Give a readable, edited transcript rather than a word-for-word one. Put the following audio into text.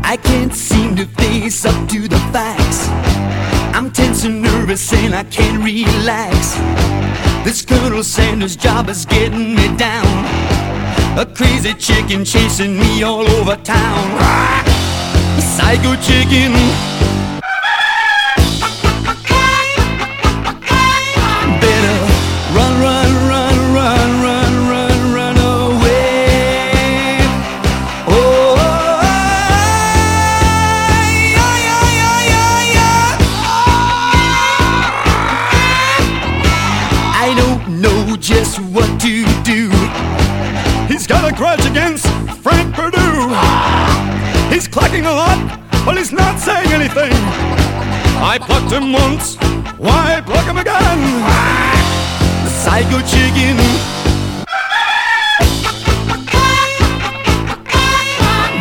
I can't seem to face up to the facts. I'm tense and nervous and I can't relax. This Colonel Sanders job is getting me down. A crazy chicken chasing me all over town. A psycho chicken. Better run, run, run, run, run, run, run away. Oh, yeah, yeah, yeah, yeah, yeah. I don't know just what to do. He's got a grudge against Frank Perdue. He's clacking a lot, but he's not saying anything. I plucked him once, why pluck him again? The psycho chicken.